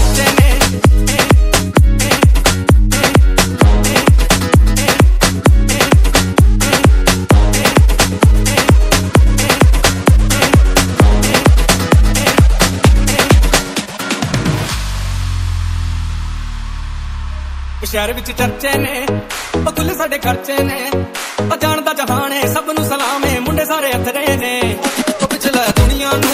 चर्चे ने शहर विच चर्चे ने खुले साडे खर्चे ने जानदा जहान है सब नू सलाम है मुंडे सारे अथरे ने पिछला दुनिया नू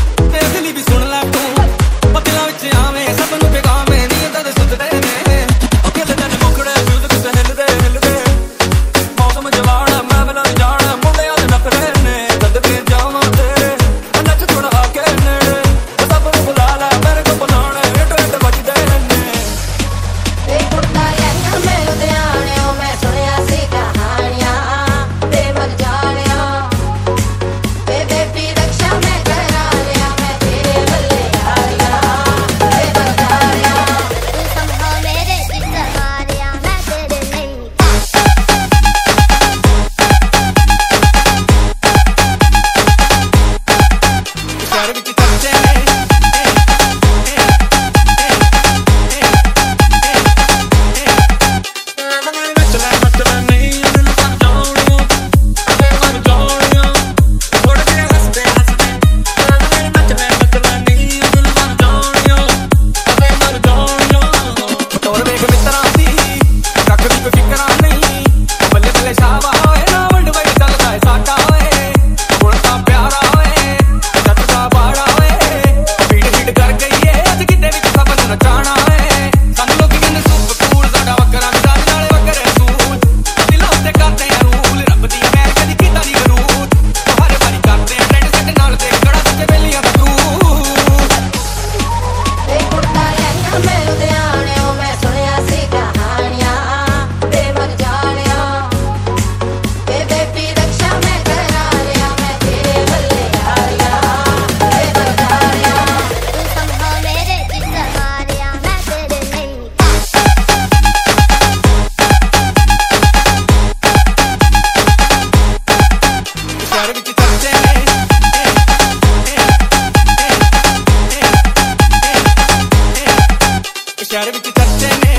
दिली भी सुन लै तू दिलां विच आवे सब नू बेगाम है नींद दे सुतदे ने अकेले दिन मुखड़े म्यूजिक ते हिलदे मौसम जवान मैं मिलन जान मुंडियां दे नखरे ने कद के जावां तेरे नच थोड़ा आके ने सब नू बुला लै मेरे को बनाने इट बजदे ने शहर विच चर्चे ने